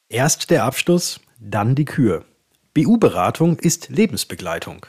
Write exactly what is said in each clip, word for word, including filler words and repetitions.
Erst der Abschluss, dann die Kür. B U-Beratung ist Lebensbegleitung.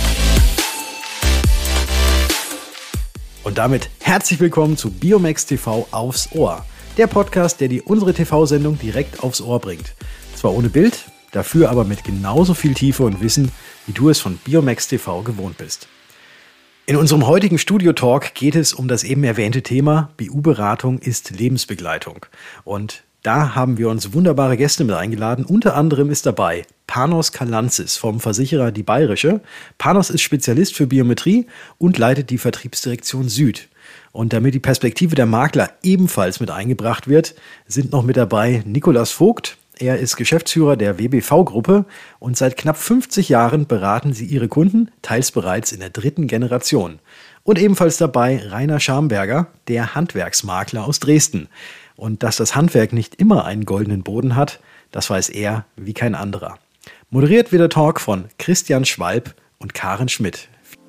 Und damit herzlich willkommen zu Biomax T V aufs Ohr. Der Podcast, der dir unsere T V-Sendung direkt aufs Ohr bringt. Zwar ohne Bild, dafür aber mit genauso viel Tiefe und Wissen, wie du es von Biomax T V gewohnt bist. In unserem heutigen Studio-Talk geht es um das eben erwähnte Thema, B U-Beratung ist Lebensbegleitung. Und da haben wir uns wunderbare Gäste mit eingeladen. Unter anderem ist dabei Panos Kalantzis vom Versicherer Die Bayerische. Panos ist Spezialist für Biometrie und leitet die Vertriebsdirektion Süd. Und damit die Perspektive der Makler ebenfalls mit eingebracht wird, sind noch mit dabei Nikolaus Vogt. Er ist Geschäftsführer der W B V-Gruppe und seit knapp fünfzig Jahren beraten sie ihre Kunden, teils bereits in der dritten Generation. Und ebenfalls dabei Rainer Schamberger, der Handwerksmakler aus Dresden. Und dass das Handwerk nicht immer einen goldenen Boden hat, das weiß er wie kein anderer. Moderiert wird der Talk von Christian Schwalb und Karen Schmidt.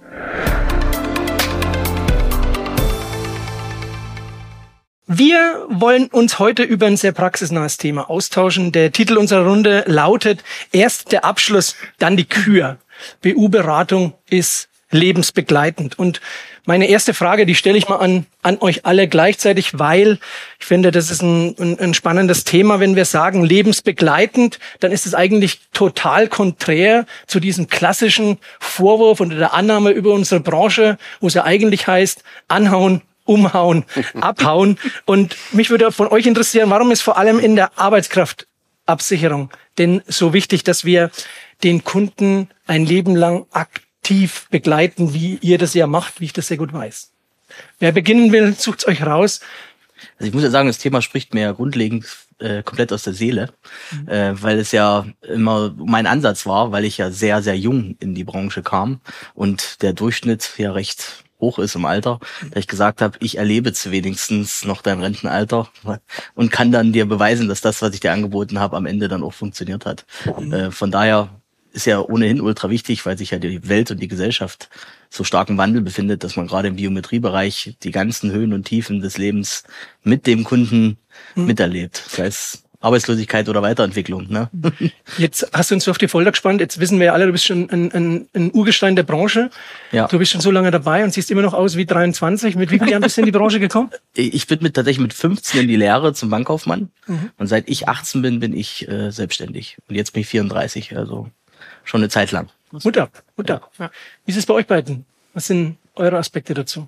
Wir wollen uns heute über ein sehr praxisnahes Thema austauschen. Der Titel unserer Runde lautet: Erst der Abschluss, dann die Kür. B U-Beratung ist lebensbegleitend. Und meine erste Frage, die stelle ich mal an, an euch alle gleichzeitig, weil ich finde, das ist ein, ein, ein spannendes Thema. Wenn wir sagen lebensbegleitend, dann ist es eigentlich total konträr zu diesem klassischen Vorwurf und der Annahme über unsere Branche, wo es ja eigentlich heißt, anhauen, umhauen, abhauen. Und mich würde von euch interessieren, warum ist vor allem in der Arbeitskraftabsicherung denn so wichtig, dass wir den Kunden ein Leben lang aktiv tief begleiten, wie ihr das ja macht, wie ich das sehr gut weiß. Wer beginnen will, sucht's euch raus. Also ich muss ja sagen, das Thema spricht mir ja grundlegend äh, komplett aus der Seele, mhm. äh, weil es ja immer mein Ansatz war, weil ich ja sehr, sehr jung in die Branche kam und der Durchschnitt ja recht hoch ist im Alter, mhm. da ich gesagt habe, ich erlebe zu wenigstens noch dein Rentenalter und kann dann dir beweisen, dass das, was ich dir angeboten habe, am Ende dann auch funktioniert hat. Mhm. Äh, von daher ist ja ohnehin ultra wichtig, weil sich ja die Welt und die Gesellschaft so stark im Wandel befindet, dass man gerade im Biometriebereich die ganzen Höhen und Tiefen des Lebens mit dem Kunden hm. miterlebt. Sei es Arbeitslosigkeit oder Weiterentwicklung. Ne? Jetzt hast du uns so auf die Folter gespannt. Jetzt wissen wir ja alle, du bist schon ein, ein, ein Urgestein der Branche. Ja. Du bist schon so lange dabei und siehst immer noch aus wie dreiundzwanzig. Mit wie vielen Jahren bist du in die Branche gekommen? Ich bin mit, tatsächlich mit fünfzehn in die Lehre zum Bankkaufmann. Mhm. Und seit ich achtzehn bin, bin ich äh, selbstständig. Und jetzt bin ich vierunddreißig, also schon eine Zeit lang. Hut ab, Hut ab. Ja. Wie ist es bei euch beiden? Was sind eure Aspekte dazu?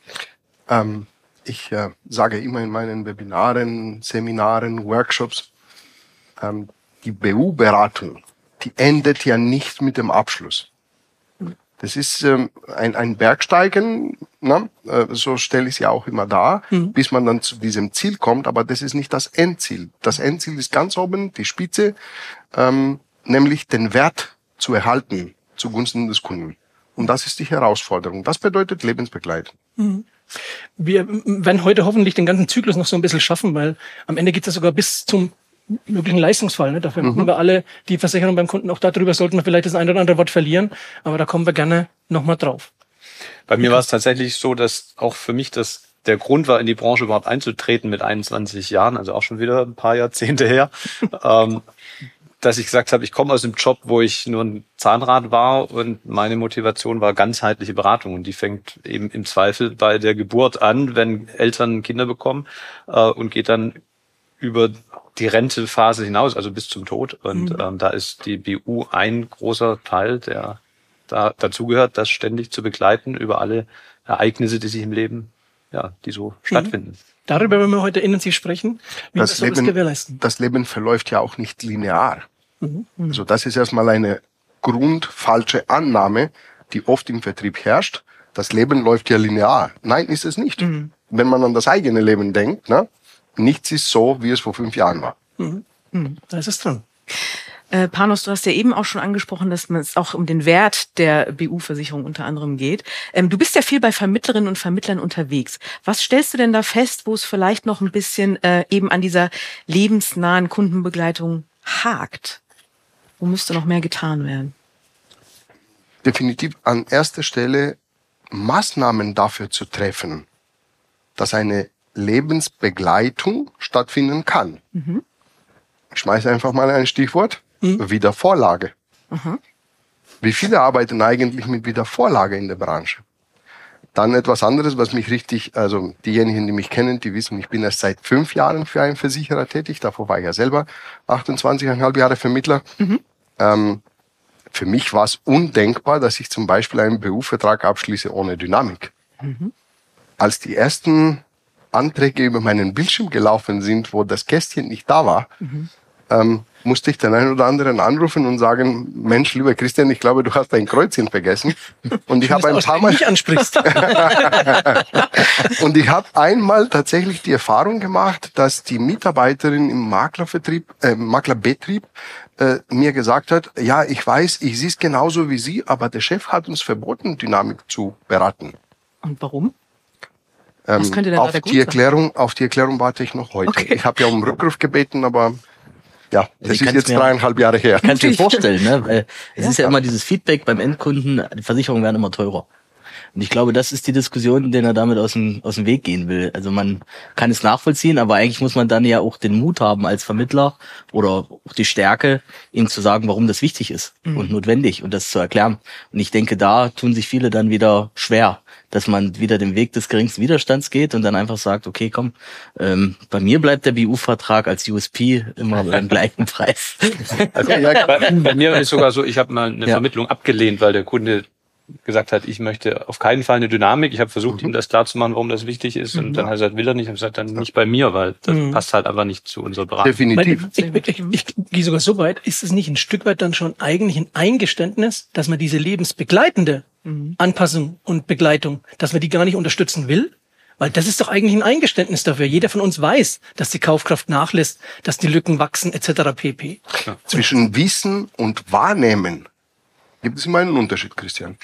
Ähm, ich äh, sage immer in meinen Webinaren, Seminaren, Workshops, ähm, die B U-Beratung, die endet ja nicht mit dem Abschluss. Das ist ähm, ein, ein Bergsteigen, ne? äh, so stelle ich es ja auch immer dar, mhm. bis man dann zu diesem Ziel kommt, aber das ist nicht das Endziel. Das Endziel ist ganz oben, die Spitze, ähm, nämlich den Wert zu erhalten zugunsten des Kunden. Und das ist die Herausforderung. Das bedeutet Lebensbegleitung. Mhm. Wir werden heute hoffentlich den ganzen Zyklus noch so ein bisschen schaffen, weil am Ende geht es ja sogar bis zum möglichen Leistungsfall. Ne? Dafür mhm. machen wir alle die Versicherung beim Kunden. Auch darüber sollten wir vielleicht das ein oder andere Wort verlieren. Aber da kommen wir gerne nochmal drauf. Bei mir war es tatsächlich so, dass auch für mich das der Grund war, in die Branche überhaupt einzutreten mit einundzwanzig Jahren, also auch schon wieder ein paar Jahrzehnte her. ähm, dass ich gesagt habe, ich komme aus einem Job, wo ich nur ein Zahnrad war und meine Motivation war ganzheitliche Beratung und die fängt eben im Zweifel bei der Geburt an, wenn Eltern Kinder bekommen äh, und geht dann über die Rentephase hinaus, also bis zum Tod und mhm. ähm, da ist die B U ein großer Teil, der da dazugehört, das ständig zu begleiten über alle Ereignisse, die sich im Leben, ja, die so mhm. stattfinden. Darüber wollen wir heute intensiv sprechen, wie das wir Leben, das gewährleisten. Das Leben verläuft ja auch nicht linear. Mhm. Also das ist erstmal eine grundfalsche Annahme, die oft im Vertrieb herrscht. Das Leben läuft ja linear. Nein, ist es nicht. Mhm. Wenn man an das eigene Leben denkt, ne, nichts ist so, wie es vor fünf Jahren war. Mhm. Mhm. Da ist es dran. Äh, Panos, du hast ja eben auch schon angesprochen, dass es auch um den Wert der B U-Versicherung unter anderem geht. Ähm, du bist ja viel bei Vermittlerinnen und Vermittlern unterwegs. Was stellst du denn da fest, wo es vielleicht noch ein bisschen äh, eben an dieser lebensnahen Kundenbegleitung hakt? Wo müsste noch mehr getan werden? Definitiv an erster Stelle Maßnahmen dafür zu treffen, dass eine Lebensbegleitung stattfinden kann. Mhm. Ich schmeiße einfach mal ein Stichwort. Mhm. Wiedervorlage. Mhm. Wie viele arbeiten eigentlich mit Wiedervorlage in der Branche? Dann etwas anderes, was mich richtig, also diejenigen, die mich kennen, die wissen, ich bin erst seit fünf Jahren für einen Versicherer tätig. Davor war ich ja selber achtundzwanzig Komma fünf Jahre Vermittler. Mhm. Ähm, für mich war es undenkbar, dass ich zum Beispiel einen B U-Vertrag abschließe ohne Dynamik. Mhm. Als die ersten Anträge über meinen Bildschirm gelaufen sind, wo das Kästchen nicht da war, mhm. ähm, musste ich den einen oder anderen anrufen und sagen, Mensch, lieber Christian, ich glaube, du hast dein Kreuzchen vergessen. Und ich habe ein paar Mal nicht ansprichst. Und ich habe einmal tatsächlich die Erfahrung gemacht, dass die Mitarbeiterin im Maklervertrieb, äh, Maklerbetrieb äh, mir gesagt hat, ja, ich weiß, ich sehe es genauso wie Sie, aber der Chef hat uns verboten, Dynamik zu beraten. Und warum? Ähm, Was könnte denn auf da der Grund die Erklärung, auf die Erklärung warte ich noch heute. Okay. Ich habe ja um Rückruf gebeten, aber ja, das ich ist jetzt mir, dreieinhalb Jahre her. Kannst du dir vorstellen, ne? Weil es ja. ist ja immer dieses Feedback beim Endkunden, die Versicherungen werden immer teurer. Und ich glaube, das ist die Diskussion, den er damit aus dem, aus dem Weg gehen will. Also man kann es nachvollziehen, aber eigentlich muss man dann ja auch den Mut haben als Vermittler oder auch die Stärke, ihm zu sagen, warum das wichtig ist mhm. und notwendig und das zu erklären. Und ich denke, da tun sich viele dann wieder schwer, dass man wieder den Weg des geringsten Widerstands geht und dann einfach sagt, okay, komm, ähm, bei mir bleibt der B U-Vertrag als U S P immer beim gleichen Preis. Also, ja, bei, bei mir ist sogar so, ich habe mal eine ja. Vermittlung abgelehnt, weil der Kunde gesagt hat, ich möchte auf keinen Fall eine Dynamik. Ich habe versucht, mhm. ihm das klarzumachen, warum das wichtig ist. Und mhm. dann hat er gesagt, will er nicht. Ich habe gesagt, dann nicht bei mir, weil das mhm. passt halt einfach nicht zu unserer Beratung. Definitiv. Ich, ich, ich, ich gehe sogar so weit, ist es nicht ein Stück weit dann schon eigentlich ein Eingeständnis, dass man diese lebensbegleitende mhm. Anpassung und Begleitung, dass man die gar nicht unterstützen will? Weil das ist doch eigentlich ein Eingeständnis dafür. Jeder von uns weiß, dass die Kaufkraft nachlässt, dass die Lücken wachsen et cetera pp. Ja. Zwischen Wissen und Wahrnehmen gibt es immer einen Unterschied, Christian.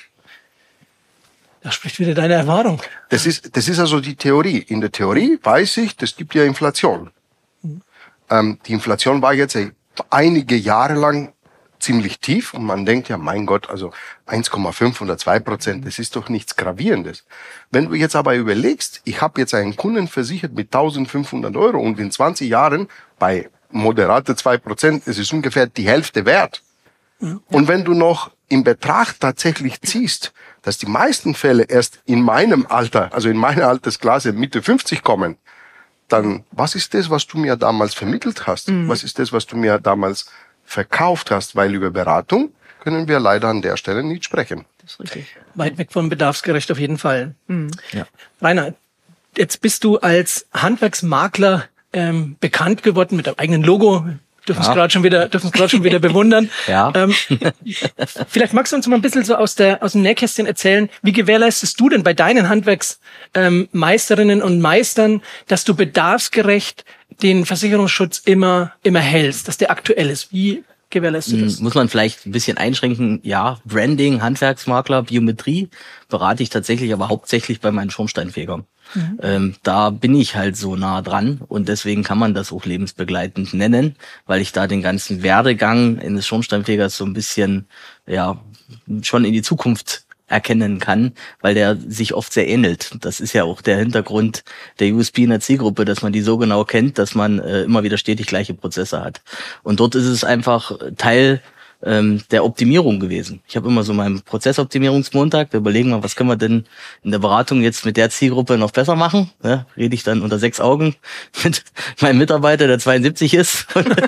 Da spricht wieder deine Erfahrung. Das ist, das ist also die Theorie. In der Theorie weiß ich, das gibt ja Inflation. Mhm. Ähm, die Inflation war jetzt einige Jahre lang ziemlich tief und man denkt ja, mein Gott, also eins Komma fünf oder zwei Prozent, das ist doch nichts Gravierendes. Wenn du jetzt aber überlegst, ich habe jetzt einen Kunden versichert mit eintausendfünfhundert Euro und in zwanzig Jahren bei moderate zwei Prozent, es ist ungefähr die Hälfte wert. Mhm. Und wenn du noch in Betracht tatsächlich ziehst, dass die meisten Fälle erst in meinem Alter, also in meiner Altersklasse Mitte fünfzig kommen, dann was ist das, was du mir damals vermittelt hast? Mhm. Was ist das, was du mir damals verkauft hast? Weil über Beratung können wir leider an der Stelle nicht sprechen. Das ist richtig. Weit weg von bedarfsgerecht auf jeden Fall. Mhm. Ja. Rainer, jetzt bist du als Handwerksmakler ähm, bekannt geworden mit deinem eigenen Logo. Dürfen es Ja. gerade schon wieder, dürfen es gerade schon wieder bewundern. Ja. Ähm, vielleicht magst du uns mal ein bisschen so aus der aus dem Nähkästchen erzählen. Wie gewährleistest du denn bei deinen Handwerksmeisterinnen ähm, und Meistern, dass du bedarfsgerecht den Versicherungsschutz immer immer hältst, dass der aktuell ist? Wie gewährleistest du das? Muss man vielleicht ein bisschen einschränken. Ja, Branding, Handwerksmakler, Biometrie berate ich tatsächlich, aber hauptsächlich bei meinen Schornsteinfegern. Mhm. Ähm, da bin ich halt so nah dran und deswegen kann man das auch lebensbegleitend nennen, weil ich da den ganzen Werdegang eines Schornsteinfegers so ein bisschen, ja, schon in die Zukunft erkennen kann, weil der sich oft sehr ähnelt. Das ist ja auch der Hintergrund der U S P in der Zielgruppe, dass man die so genau kennt, dass man äh, immer wieder stetig gleiche Prozesse hat. Und dort ist es einfach Teil ähm, der Optimierung gewesen. Ich habe immer so meinen Prozessoptimierungsmontag, wir überlegen mal, was können wir denn in der Beratung jetzt mit der Zielgruppe noch besser machen. Ja, rede ich dann unter sechs Augen mit meinem Mitarbeiter, der zweiundsiebzig ist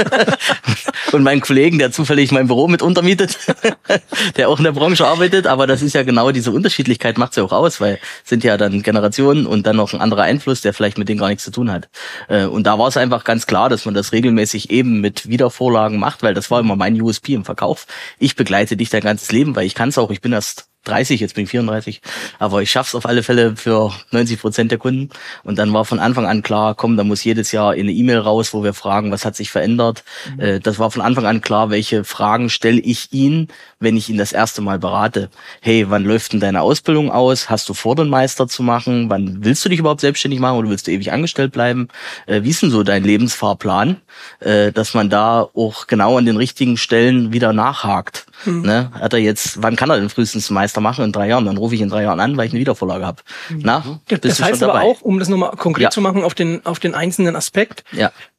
und meinen Kollegen, der zufällig mein Büro mit untermietet, der auch in der Branche arbeitet. Aber das ist ja genau diese Unterschiedlichkeit, macht es ja auch aus, weil es sind ja dann Generationen und dann noch ein anderer Einfluss, der vielleicht mit denen gar nichts zu tun hat. Und da war es einfach ganz klar, dass man das regelmäßig eben mit Wiedervorlagen macht, weil das war immer mein U S P im Verkauf. Ich begleite dich dein ganzes Leben, weil ich kann es auch, ich bin erst dreißig, jetzt bin ich vierunddreißig, aber ich schaff's auf alle Fälle für neunzig Prozent der Kunden. Und dann war von Anfang an klar, komm, da muss jedes Jahr eine E-Mail raus, wo wir fragen, was hat sich verändert. Mhm. Das war von Anfang an klar, welche Fragen stelle ich ihn, wenn ich ihn das erste Mal berate. Hey, wann läuft denn deine Ausbildung aus? Hast du vor, den Meister zu machen? Wann willst du dich überhaupt selbstständig machen oder willst du ewig angestellt bleiben? Wie ist denn so dein Lebensfahrplan? Dass man da auch genau an den richtigen Stellen wieder nachhakt. Mhm. Ne? Hat er jetzt, wann kann er denn frühestens Meister machen? In drei Jahren. Dann rufe ich in drei Jahren an, weil ich eine Wiedervorlage habe. Mhm. Na, das bist das heißt du schon aber dabei? auch, um das nochmal konkret Ja. zu machen auf den auf den einzelnen Aspekt, Ja.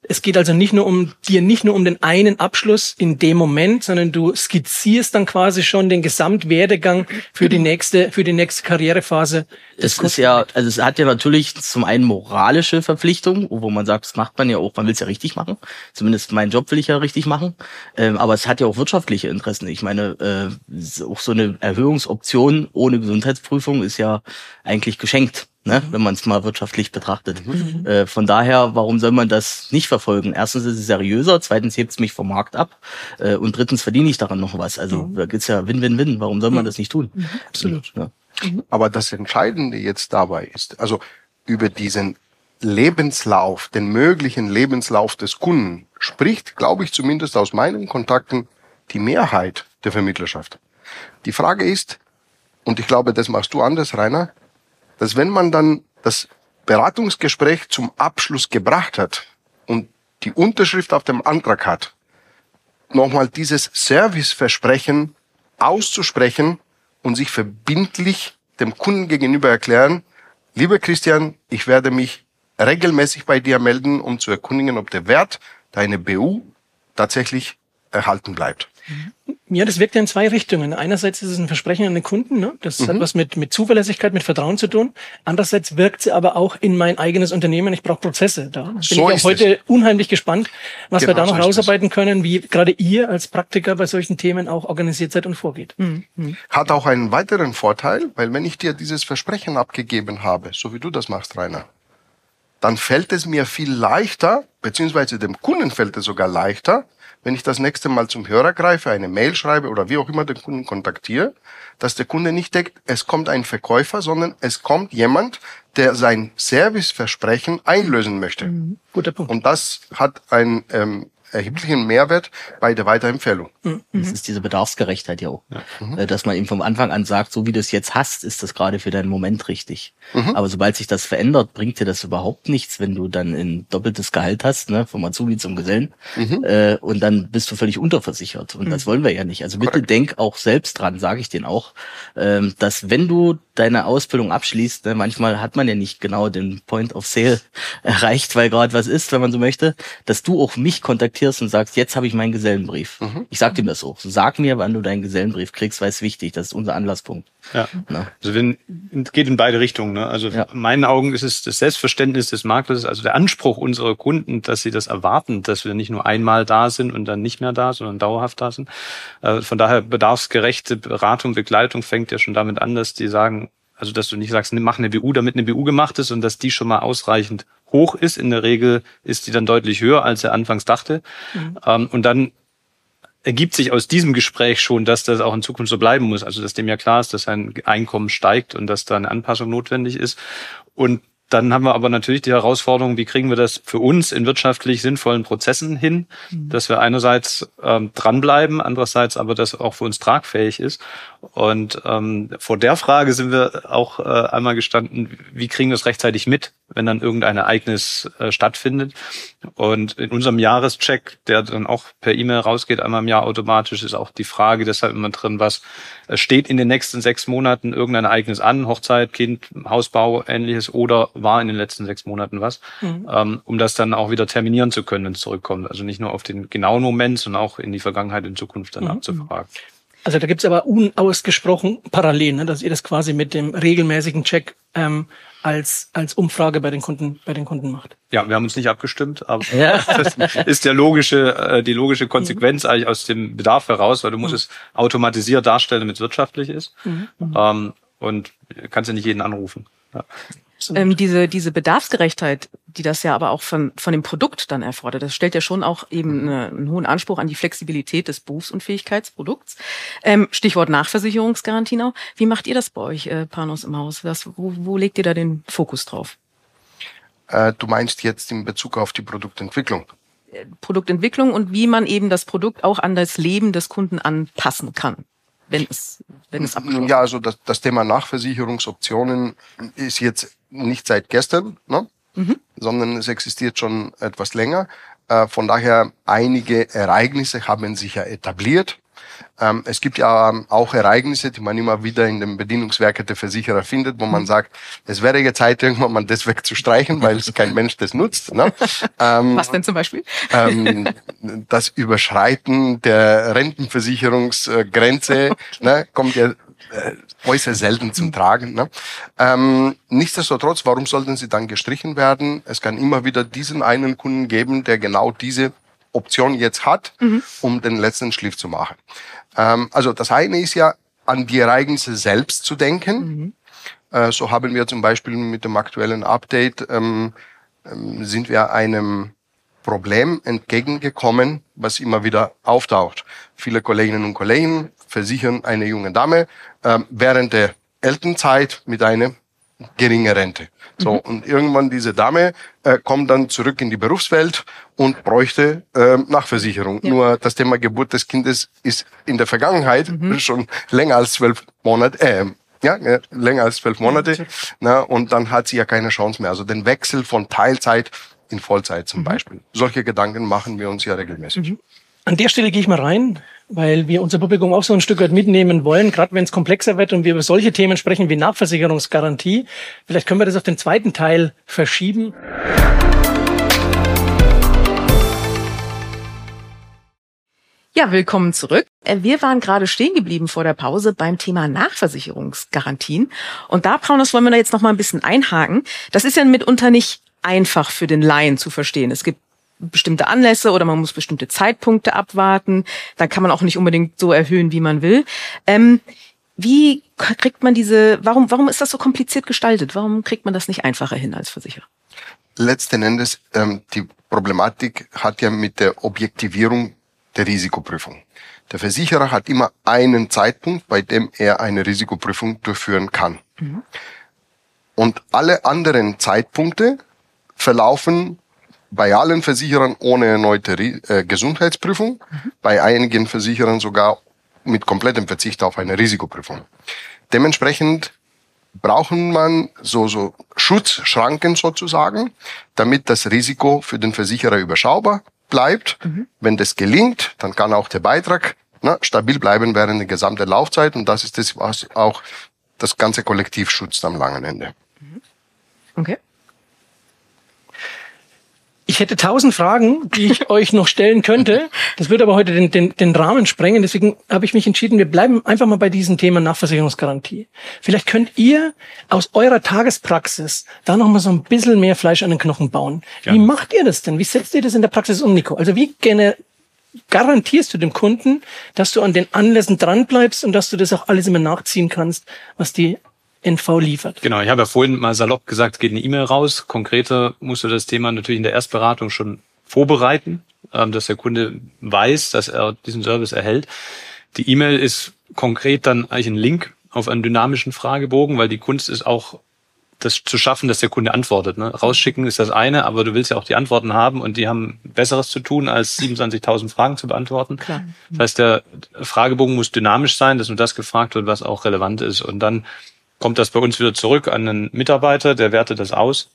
Es geht also nicht nur um dir nicht nur um den einen Abschluss in dem Moment, sondern du skizzierst dann quasi schon den Gesamtwerdegang für die nächste für die nächste Karrierephase. Es ist ja, also es hat ja natürlich zum einen moralische Verpflichtung, wo man sagt, das macht man ja auch, man will es ja richtig machen. Zumindest meinen Job will ich ja richtig machen. Ähm, aber es hat ja auch wirtschaftliche Interessen. Ich meine, äh, auch so eine Erhöhungsoption ohne Gesundheitsprüfung ist ja eigentlich geschenkt. Ne, wenn man es mal wirtschaftlich betrachtet. Mhm. Äh, von daher, warum soll man das nicht verfolgen? Erstens ist es seriöser, zweitens hebt es mich vom Markt ab äh, und drittens verdiene ich daran noch was. Also mhm. da gibt's ja Win-Win-Win. Warum soll man mhm. das nicht tun? Mhm. Absolut. Ja. Mhm. Aber das Entscheidende jetzt dabei ist, also über diesen Lebenslauf, den möglichen Lebenslauf des Kunden, spricht, glaube ich zumindest aus meinen Kontakten, die Mehrheit der Vermittlerschaft. Die Frage ist, und ich glaube, das machst du anders, Rainer, dass wenn man dann das Beratungsgespräch zum Abschluss gebracht hat und die Unterschrift auf dem Antrag hat, nochmal dieses Serviceversprechen auszusprechen und sich verbindlich dem Kunden gegenüber erklären, lieber Christian, ich werde mich regelmäßig bei dir melden, um zu erkundigen, ob der Wert deiner B U tatsächlich erhalten bleibt. Ja, das wirkt ja in zwei Richtungen. Einerseits ist es ein Versprechen an den Kunden, ne? Das mhm. hat was mit, mit Zuverlässigkeit, mit Vertrauen zu tun. Andererseits wirkt sie aber auch in mein eigenes Unternehmen. Ich brauche Prozesse. Da bin so ich auch heute es. unheimlich gespannt, was genau wir da noch so rausarbeiten können, wie gerade ihr als Praktiker bei solchen Themen auch organisiert seid und vorgeht. Mhm. Hat auch einen weiteren Vorteil, weil wenn ich dir dieses Versprechen abgegeben habe, so wie du das machst, Rainer, dann fällt es mir viel leichter, beziehungsweise dem Kunden fällt es sogar leichter, wenn ich das nächste Mal zum Hörer greife, eine Mail schreibe oder wie auch immer den Kunden kontaktiere, dass der Kunde nicht denkt, es kommt ein Verkäufer, sondern es kommt jemand, der sein Serviceversprechen einlösen möchte. Mhm. Guter Punkt. Und das hat einen ähm, erheblichen Mehrwert bei der Weiterempfehlung. Mhm. Das ist diese Bedarfsgerechtheit ja auch. Ja. Dass man ihm vom Anfang an sagt, so wie du es jetzt hast, ist das gerade für deinen Moment richtig. Mhm. Aber sobald sich das verändert, bringt dir das überhaupt nichts, wenn du dann ein doppeltes Gehalt hast, ne, vom Azubi zum Gesellen, mhm. äh, und dann bist du völlig unterversichert. Und mhm. das wollen wir ja nicht. Also bitte Correct. denk auch selbst dran, sage ich denen auch, ähm, dass wenn du deine Ausbildung abschließt, ne, manchmal hat man ja nicht genau den Point of Sale erreicht, weil gerade was ist, wenn man so möchte, dass du auch mich kontaktierst und sagst, jetzt habe ich meinen Gesellenbrief. Mhm. Ich sag dir das auch. Sag mir, wann du deinen Gesellenbrief kriegst, weil es wichtig. Das ist unser Anlasspunkt. Ja. Na? Also wenn, geht in beide Richtungen. Ne? Also ja. in meinen Augen ist es das Selbstverständnis des Marktes, also der Anspruch unserer Kunden, dass sie das erwarten, dass wir nicht nur einmal da sind und dann nicht mehr da, sondern dauerhaft da sind. Äh, von daher bedarfsgerechte Beratung, Begleitung fängt ja schon damit an, dass die sagen, also dass du nicht sagst, mach eine B U, damit eine B U gemacht ist und dass die schon mal ausreichend hoch ist. In der Regel ist die dann deutlich höher, als er anfangs dachte. Mhm. Ähm, und dann ergibt sich aus diesem Gespräch schon, dass das auch in Zukunft so bleiben muss. Also dass dem ja klar ist, dass sein Einkommen steigt und dass da eine Anpassung notwendig ist. Und dann haben wir aber natürlich die Herausforderung, wie kriegen wir das für uns in wirtschaftlich sinnvollen Prozessen hin, mhm. dass wir einerseits ähm, dranbleiben, andererseits aber das auch für uns tragfähig ist. Und ähm, vor der Frage sind wir auch äh, einmal gestanden, wie kriegen wir es rechtzeitig mit, wenn dann irgendein Ereignis äh, stattfindet. Und in unserem Jahrescheck, der dann auch per E-Mail rausgeht, einmal im Jahr automatisch, ist auch die Frage deshalb immer drin, was äh, steht in den nächsten sechs Monaten irgendein Ereignis an, Hochzeit, Kind, Hausbau, ähnliches, oder war in den letzten sechs Monaten was, mhm. ähm, um das dann auch wieder terminieren zu können, wenn es zurückkommt. Also nicht nur auf den genauen Moment, sondern auch in die Vergangenheit, in Zukunft dann mhm. abzufragen. Also da gibt's aber unausgesprochen parallel, ne, dass ihr das quasi mit dem regelmäßigen Check ähm, als als Umfrage bei den Kunden bei den Kunden macht. Ja, wir haben uns nicht abgestimmt, aber ja. das ist der logische äh, die logische Konsequenz mhm. eigentlich aus dem Bedarf heraus, weil du musst mhm. es automatisiert darstellen, damit es wirtschaftlich ist, mhm. ähm, und kannst ja nicht jeden anrufen. Ja. Ähm, diese diese Bedarfsgerechtheit, die das ja aber auch von von dem Produkt dann erfordert, das stellt ja schon auch eben eine, einen hohen Anspruch an die Flexibilität des Berufsunfähigkeitsprodukts. Ähm, Stichwort Nachversicherungsgarantie noch. Wie macht ihr das bei euch, äh, Panos, im Haus? Das, wo, wo legt ihr da den Fokus drauf? Äh, du meinst jetzt in Bezug auf die Produktentwicklung? Äh, Produktentwicklung und wie man eben das Produkt auch an das Leben des Kunden anpassen kann. Wenn es, wenn es abgeschlossen. Ja, also das, das Thema Nachversicherungsoptionen ist jetzt nicht seit gestern, ne? Mhm. sondern es existiert schon etwas länger. Äh, von daher, einige Ereignisse haben sich ja etabliert. Ähm, es gibt ja ähm, auch Ereignisse, die man immer wieder in den Bedienungswerken der Versicherer findet, wo man sagt, es wäre jetzt Zeit, irgendwann mal das wegzustreichen, weil es kein Mensch das nutzt. Ne? Ähm, Was denn zum Beispiel? ähm, das Überschreiten der Rentenversicherungsgrenze ne, kommt ja äh, äußerst selten zum Tragen. Ne? Ähm, nichtsdestotrotz, warum sollten sie dann gestrichen werden? Es kann immer wieder diesen einen Kunden geben, der genau diese Option jetzt hat, mhm. um den letzten Schliff zu machen. Ähm, also das eine ist ja, an die Ereignisse selbst zu denken. Mhm. Äh, so haben wir zum Beispiel mit dem aktuellen Update, ähm, ähm, sind wir einem Problem entgegengekommen, was immer wieder auftaucht. Viele Kolleginnen und Kollegen versichern eine junge Dame äh, während der Elternzeit mit einer geringen Rente. So, mhm. und irgendwann diese Dame äh, kommt dann zurück in die Berufswelt und bräuchte äh, Nachversicherung. Ja. Nur das Thema Geburt des Kindes ist in der Vergangenheit mhm. schon länger als zwölf Monate, äh, ja, ja länger als zwölf Monate. Ja, na, und dann hat sie ja keine Chance mehr. Also den Wechsel von Teilzeit in Vollzeit zum mhm. Beispiel. Solche Gedanken machen wir uns ja regelmäßig. Mhm. An der Stelle gehe ich mal rein, weil wir unser Publikum auch so ein Stück weit mitnehmen wollen, gerade wenn es komplexer wird und wir über solche Themen sprechen wie Nachversicherungsgarantie. Vielleicht können wir das auf den zweiten Teil verschieben. Ja, willkommen zurück. Wir waren gerade stehen geblieben vor der Pause beim Thema Nachversicherungsgarantien. Und da, Paulus, wollen wir da jetzt noch mal ein bisschen einhaken. Das ist ja mitunter nicht einfach für den Laien zu verstehen. Es gibt bestimmte Anlässe oder man muss bestimmte Zeitpunkte abwarten. Dann kann man auch nicht unbedingt so erhöhen, wie man will. Ähm, wie kriegt man diese, warum, warum ist das so kompliziert gestaltet? Warum kriegt man das nicht einfacher hin als Versicherer? Letzten Endes, ähm, die Problematik hat ja mit der Objektivierung der Risikoprüfung. Der Versicherer hat immer einen Zeitpunkt, bei dem er eine Risikoprüfung durchführen kann. Mhm. Und alle anderen Zeitpunkte verlaufen bei allen Versicherern ohne erneute äh, Gesundheitsprüfung, mhm. bei einigen Versicherern sogar mit komplettem Verzicht auf eine Risikoprüfung. Dementsprechend brauchen man so, so Schutzschranken sozusagen, damit das Risiko für den Versicherer überschaubar bleibt. Mhm. Wenn das gelingt, dann kann auch der Beitrag na, stabil bleiben während der gesamten Laufzeit und das ist das, was auch das ganze Kollektiv schützt am langen Ende. Okay. Ich hätte tausend Fragen, die ich euch noch stellen könnte. Das würde aber heute den, den, den Rahmen sprengen. Deswegen habe ich mich entschieden, wir bleiben einfach mal bei diesem Thema Nachversicherungsgarantie. Vielleicht könnt ihr aus eurer Tagespraxis da noch mal so ein bisschen mehr Fleisch an den Knochen bauen. Ja. Wie macht ihr das denn? Wie setzt ihr das in der Praxis um, Nico? Also wie gerne garantierst du dem Kunden, dass du an den Anlässen dranbleibst und dass du das auch alles immer nachziehen kannst, was die N V liefert? Genau, ich habe ja vorhin mal salopp gesagt, geht eine E-Mail raus. Konkreter musst du das Thema natürlich in der Erstberatung schon vorbereiten, dass der Kunde weiß, dass er diesen Service erhält. Die E-Mail ist konkret dann eigentlich ein Link auf einen dynamischen Fragebogen, weil die Kunst ist auch, das zu schaffen, dass der Kunde antwortet. Ne? Rausschicken ist das eine, aber du willst ja auch die Antworten haben und die haben Besseres zu tun, als siebenundzwanzigtausend Fragen zu beantworten. Klar. Das heißt, der Fragebogen muss dynamisch sein, dass nur das gefragt wird, was auch relevant ist. Und dann kommt das bei uns wieder zurück an einen Mitarbeiter, der wertet das aus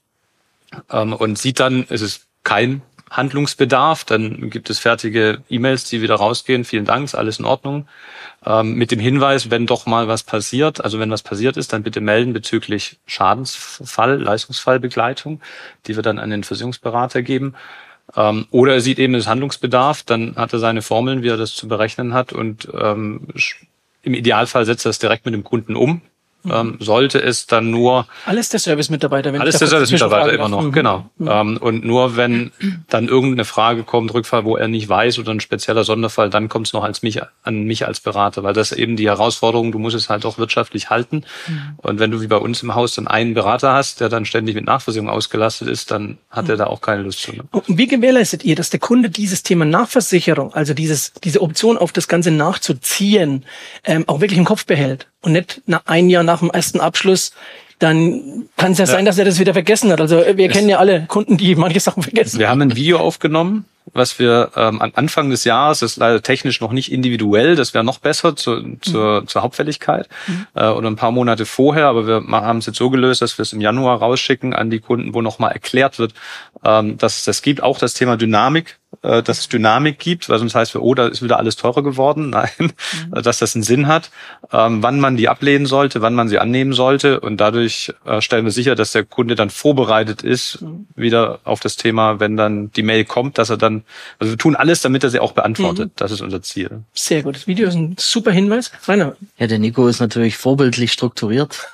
ähm, und sieht dann, es ist kein Handlungsbedarf, dann gibt es fertige E-Mails, die wieder rausgehen, vielen Dank, ist alles in Ordnung. Ähm, mit dem Hinweis, wenn doch mal was passiert, also wenn was passiert ist, dann bitte melden bezüglich Schadensfall, Leistungsfallbegleitung, die wir dann an den Versicherungsberater geben. Ähm, oder er sieht eben das Handlungsbedarf, dann hat er seine Formeln, wie er das zu berechnen hat und ähm, im Idealfall setzt er das direkt mit dem Kunden um. Ähm, sollte es dann nur... Alles der Service-Mitarbeiter. Wenn alles der Service-Mitarbeiter immer noch, mhm. genau. Mhm. Ähm, und nur wenn dann irgendeine Frage kommt, Rückfall, wo er nicht weiß oder ein spezieller Sonderfall, dann kommt es noch als mich, an mich als Berater, weil das eben die Herausforderung, du musst es halt auch wirtschaftlich halten. Mhm. Und wenn du wie bei uns im Haus dann einen Berater hast, der dann ständig mit Nachversicherung ausgelastet ist, dann hat mhm. er da auch keine Lust zu. Ne? Und wie gewährleistet ihr, dass der Kunde dieses Thema Nachversicherung, also dieses diese Option auf das Ganze nachzuziehen, ähm, auch wirklich im Kopf behält? Und nicht nach ein Jahr nach dem ersten Abschluss, dann kann es ja, ja sein, dass er das wieder vergessen hat. Also wir es kennen ja alle Kunden, die manche Sachen vergessen. Wir haben ein Video aufgenommen, was wir ähm, am Anfang des Jahres, das ist leider technisch noch nicht individuell, das wäre noch besser zu, zur, zur Hauptfälligkeit mhm. äh, oder ein paar Monate vorher, aber wir haben es jetzt so gelöst, dass wir es im Januar rausschicken an die Kunden, wo nochmal erklärt wird, ähm, dass es das gibt. Auch das Thema Dynamik, äh, dass es Dynamik gibt, weil sonst heißt wir, oh, da ist wieder alles teurer geworden. Nein, mhm. dass das einen Sinn hat, ähm, wann man die ablehnen sollte, wann man sie annehmen sollte, und dadurch äh, stellen wir sicher, dass der Kunde dann vorbereitet ist, mhm. wieder auf das Thema, wenn dann die Mail kommt, dass er dann, also wir tun alles, damit er sie auch beantwortet. Mhm. Das ist unser Ziel. Sehr gut. Das Video ist ein super Hinweis. Rainer. Ja, der Nico ist natürlich vorbildlich strukturiert.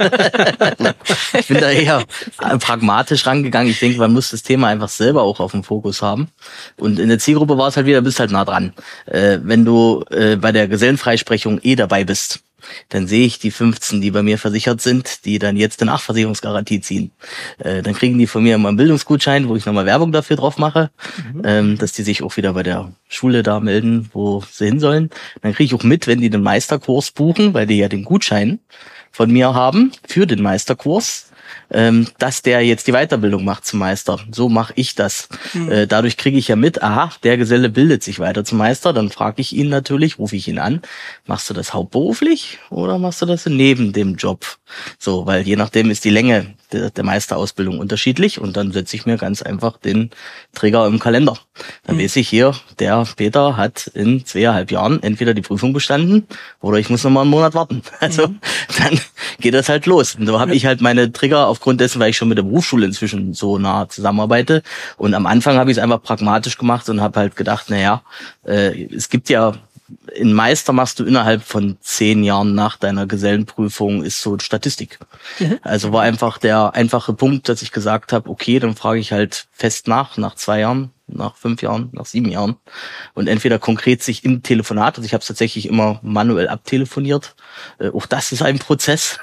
Ich bin da eher pragmatisch rangegangen. Ich denke, man muss das Thema einfach selber auch auf dem Fokus haben. Und in der Zielgruppe war es halt wieder, bist halt nah dran. Äh, wenn du äh, bei der Gesellenfreisprechung eh dabei bist, dann sehe ich die fünfzehn, die bei mir versichert sind, die dann jetzt eine Nachversicherungsgarantie ziehen. Äh, dann kriegen die von mir immer einen Bildungsgutschein, wo ich nochmal Werbung dafür drauf mache, mhm. ähm, dass die sich auch wieder bei der Schule da melden, wo sie hin sollen. Dann kriege ich auch mit, wenn die den Meisterkurs buchen, weil die ja den Gutschein von mir haben für den Meisterkurs, ähm, dass der jetzt die Weiterbildung macht zum Meister. So mache ich das. Mhm. Äh, dadurch kriege ich ja mit, aha, der Geselle bildet sich weiter zum Meister. Dann frage ich ihn natürlich, rufe ich ihn an, machst du das hauptberuflich oder machst du das neben dem Job? So, weil je nachdem ist die Länge der, der Meisterausbildung unterschiedlich, und dann setze ich mir ganz einfach den Trigger im Kalender. Dann mhm. weiß ich hier, der Peter hat in zweieinhalb Jahren entweder die Prüfung bestanden oder ich muss noch mal einen Monat warten. Also mhm. dann geht das halt los. Und so habe ich halt meine Trigger aufgrund dessen, weil ich schon mit der Berufsschule inzwischen so nah zusammenarbeite. Und am Anfang habe ich es einfach pragmatisch gemacht und habe halt gedacht, naja, äh, es gibt ja, in Meister machst du innerhalb von zehn Jahren nach deiner Gesellenprüfung, ist so Statistik. Mhm. Also war einfach der einfache Punkt, dass ich gesagt habe, okay, dann frage ich halt fest nach, nach zwei Jahren, nach fünf Jahren, nach sieben Jahren. Und entweder konkret sich im Telefonat, also ich habe es tatsächlich immer manuell abtelefoniert. Äh, auch das ist ein Prozess,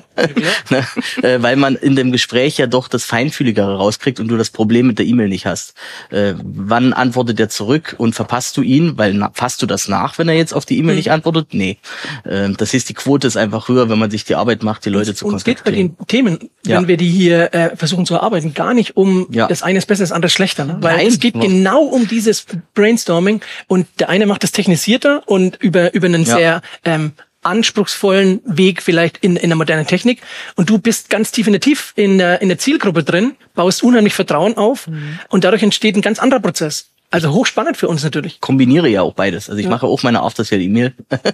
ne? äh, weil man in dem Gespräch ja doch das Feinfühligere rauskriegt und du das Problem mit der E-Mail nicht hast. Äh, wann antwortet er zurück und verpasst du ihn? Weil na, fasst du das nach, wenn er jetzt auf die E-Mail mhm. nicht antwortet? Nee. Äh, das heißt, die Quote ist einfach höher, wenn man sich die Arbeit macht, die Leute zu kontaktieren. Uns geht bei den Themen, ja. wenn wir die hier äh, versuchen zu erarbeiten, gar nicht um ja. das eine ist besser, das andere ist schlechter. Ne? Weil Nein. es geht genau um dieses Brainstorming, und der eine macht das technisierter und über über einen ja. sehr ähm, anspruchsvollen Weg vielleicht in, in der modernen Technik, und du bist ganz tief in der Tief in der, in der Zielgruppe drin, baust unheimlich Vertrauen auf mhm. und dadurch entsteht ein ganz anderer Prozess. Also hochspannend für uns natürlich. Kombiniere ja auch beides. Also ich ja. mache auch meine After-Sale-E-Mail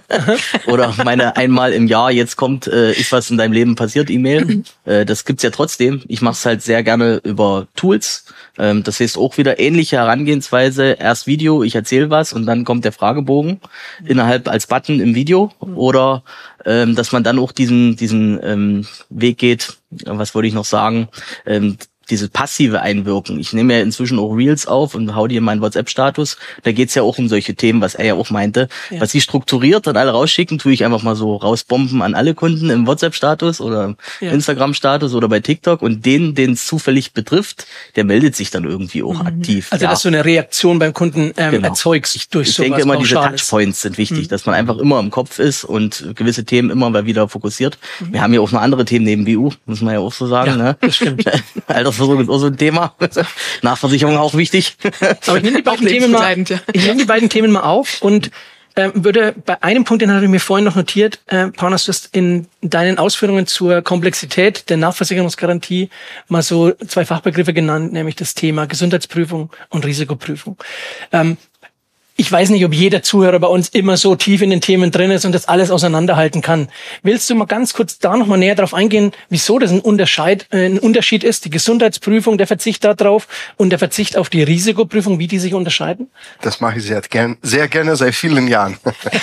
oder meine einmal im Jahr, jetzt kommt, äh, ist was in deinem Leben passiert, E-Mail. Mhm. Äh, das gibt's ja trotzdem. Ich mache es halt sehr gerne über Tools. Ähm, das heißt auch wieder ähnliche Herangehensweise. Erst Video, ich erzähle was und dann kommt der Fragebogen mhm. innerhalb als Button im Video. Mhm. Oder ähm, dass man dann auch diesen diesen ähm, Weg geht. Was wollte ich noch sagen? Ähm, diese passive Einwirkung. Ich nehme ja inzwischen auch Reels auf und hau die in meinen WhatsApp-Status. Da geht's ja auch um solche Themen, was er ja auch meinte. Ja. Was sie strukturiert dann alle rausschicken, tue ich einfach mal so rausbomben an alle Kunden im WhatsApp-Status oder ja. Instagram-Status oder bei TikTok. Und den, den es zufällig betrifft, der meldet sich dann irgendwie auch mhm. aktiv. Also, ja. dass du eine Reaktion beim Kunden ähm, genau. erzeugst ich, durch ich sowas. Ich denke immer, diese Pauschales. Touchpoints sind wichtig, mhm. dass man einfach immer im Kopf ist und gewisse Themen immer mal wieder fokussiert. Mhm. Wir haben ja auch noch andere Themen neben B U, muss man ja auch so sagen. Ja, ne? Das stimmt. Altersversorgung ist auch so ein Thema. Nachversicherung auch wichtig. Aber ich nehme die beiden Themen mal, ich nehme die beiden Themen mal auf und äh, würde bei einem Punkt, den hatte ich mir vorhin noch notiert, äh, Panos, du hast in deinen Ausführungen zur Komplexität der Nachversicherungsgarantie mal so zwei Fachbegriffe genannt, nämlich das Thema Gesundheitsprüfung und Risikoprüfung. Ähm, Ich weiß nicht, ob jeder Zuhörer bei uns immer so tief in den Themen drin ist und das alles auseinanderhalten kann. Willst du mal ganz kurz da noch mal näher drauf eingehen, wieso das ein Unterschied, äh, ein Unterschied ist, die Gesundheitsprüfung, der Verzicht darauf und der Verzicht auf die Risikoprüfung, wie die sich unterscheiden? Das mache ich sehr, gern, sehr gerne seit vielen Jahren.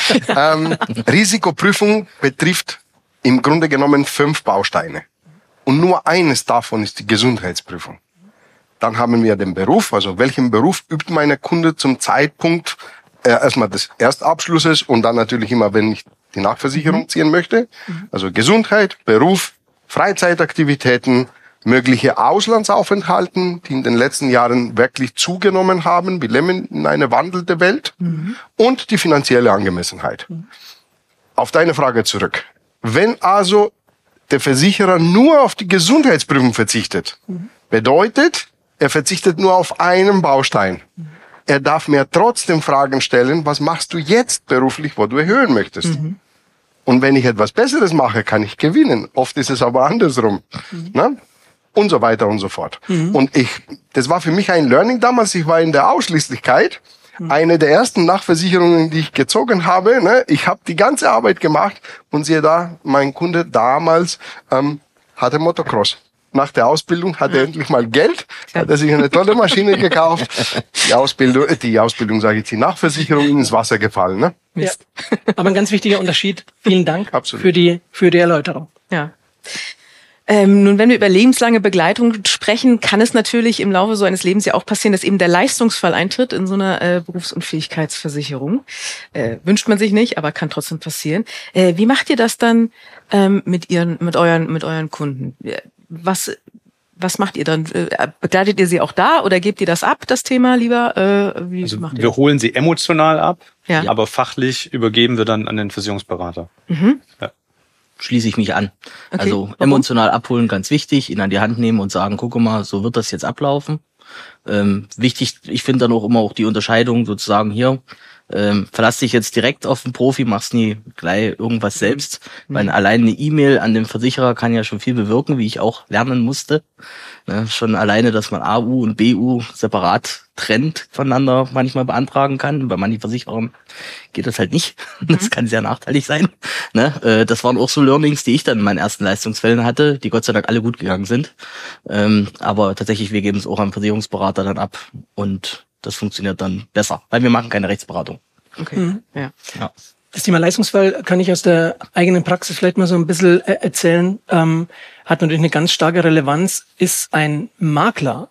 ähm, Risikoprüfung betrifft im Grunde genommen fünf Bausteine. Und nur eines davon ist die Gesundheitsprüfung. Dann haben wir den Beruf, also welchen Beruf übt meine Kunde zum Zeitpunkt äh, erstmal des Erstabschlusses und dann natürlich immer, wenn ich die Nachversicherung ziehen möchte. Also Gesundheit, Beruf, Freizeitaktivitäten, mögliche Auslandsaufenthalten, die in den letzten Jahren wirklich zugenommen haben. Wir leben in einer wandelnden Welt. Mhm. Und die finanzielle Angemessenheit. Mhm. Auf deine Frage zurück. Wenn also der Versicherer nur auf die Gesundheitsprüfung verzichtet, mhm. bedeutet, er verzichtet nur auf einen Baustein. er darf mir trotzdem Fragen stellen, was machst du jetzt beruflich, wo du erhöhen möchtest? Mhm. Und wenn ich etwas Besseres mache, kann ich gewinnen. Oft ist es aber andersrum. Mhm. Ne? Und so weiter und so fort. Mhm. Und ich, das war für mich ein Learning damals. Ich war in der Ausschließlichkeit. Mhm. Eine der ersten Nachversicherungen, die ich gezogen habe. Ne? Ich habe die ganze Arbeit gemacht und siehe da, mein Kunde damals ähm, hatte Motocross. Nach der Ausbildung hat er endlich mal Geld, hat er sich eine tolle Maschine gekauft. Die Ausbildung, die Ausbildung, sage ich, die Nachversicherung ins Wasser gefallen. Ne? Ja. Aber ein ganz wichtiger Unterschied. Vielen Dank Absolut. für die für die Erläuterung. Ja. Ähm, nun, wenn wir über lebenslange Begleitung sprechen, kann es natürlich im Laufe so eines Lebens ja auch passieren, dass eben der Leistungsfall eintritt in so einer äh, Berufsunfähigkeitsversicherung. Äh, wünscht man sich nicht, aber kann trotzdem passieren. Äh, wie macht ihr das dann ähm, mit ihren, mit euren, mit euren Kunden? Was, was macht ihr dann? Begleitet ihr sie auch da oder gebt ihr das ab, das Thema lieber? Äh, wie also macht ihr wir das? holen sie emotional ab, ja. aber fachlich übergeben wir dann an den Versicherungsberater. Mhm. Ja. Schließe ich mich an. Okay. Also Warum? emotional abholen, ganz wichtig, ihn an die Hand nehmen und sagen, guck mal, so wird das jetzt ablaufen. Ähm, wichtig, ich finde dann auch immer auch die Unterscheidung sozusagen hier, ähm, verlass dich jetzt direkt auf den Profi, machst nie gleich irgendwas selbst, mhm. weil allein eine E-Mail an den Versicherer kann ja schon viel bewirken, wie ich auch lernen musste. Ne, schon alleine, dass man A U und B U separat trennt voneinander manchmal beantragen kann. Bei manchen Versicherern geht das halt nicht. Mhm. Das kann sehr nachteilig sein. Ne, äh, das waren auch so Learnings, die ich dann in meinen ersten Leistungsfällen hatte, die Gott sei Dank alle gut gegangen sind. Ähm, aber tatsächlich, wir geben es auch am Versicherungsberater dann ab und das funktioniert dann besser, weil wir machen keine Rechtsberatung. Okay. Mhm. Ja. Ja. Das Thema Leistungsfall kann ich aus der eigenen Praxis vielleicht mal so ein bisschen äh, erzählen. Ähm, hat natürlich eine ganz starke Relevanz. Ist ein Makler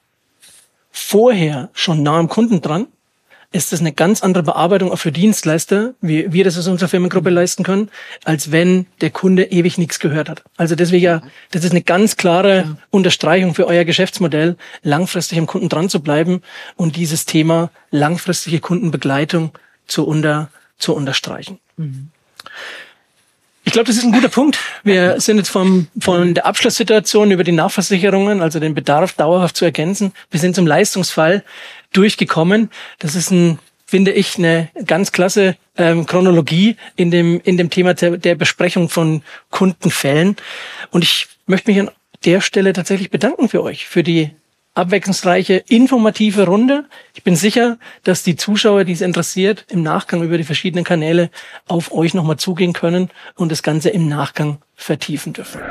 vorher schon nah am Kunden dran, ist das eine ganz andere Bearbeitung auch für Dienstleister, wie wir das aus unserer Firmengruppe leisten können, als wenn der Kunde ewig nichts gehört hat. Also deswegen, das ist eine ganz klare Unterstreichung für euer Geschäftsmodell, langfristig am Kunden dran zu bleiben und dieses Thema langfristige Kundenbegleitung zu unter zu unterstreichen. Mhm. Ich glaube, das ist ein guter Punkt. Wir sind jetzt vom, von der Abschlusssituation über die Nachversicherungen, also den Bedarf dauerhaft zu ergänzen, bis hin zum Leistungsfall durchgekommen. Das ist ein, finde ich, eine ganz klasse ähm, Chronologie in dem, in dem Thema der, der Besprechung von Kundenfällen. Und ich möchte mich an der Stelle tatsächlich bedanken für euch, für die abwechslungsreiche, informative Runde. Ich bin sicher, dass die Zuschauer, die es interessiert, im Nachgang über die verschiedenen Kanäle auf euch nochmal zugehen können und das Ganze im Nachgang vertiefen dürfen.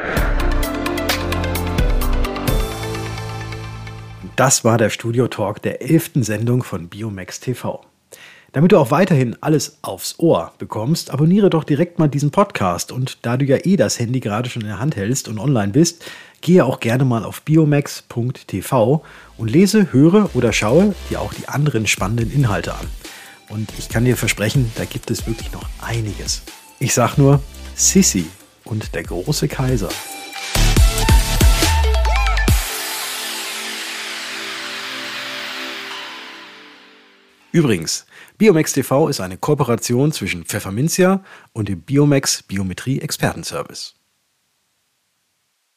Das war der Studio-Talk der elften Sendung von Biomax T V. Damit du auch weiterhin alles aufs Ohr bekommst, abonniere doch direkt mal diesen Podcast. Und da du ja eh das Handy gerade schon in der Hand hältst und online bist, gehe auch gerne mal auf biomax punkt t v und lese, höre oder schaue dir auch die anderen spannenden Inhalte an. Und ich kann dir versprechen, da gibt es wirklich noch einiges. Ich sag nur Sissi und der große Kaiser. Übrigens, Biomax T V ist eine Kooperation zwischen Pfefferminzia und dem Biomax Biometrie Expertenservice.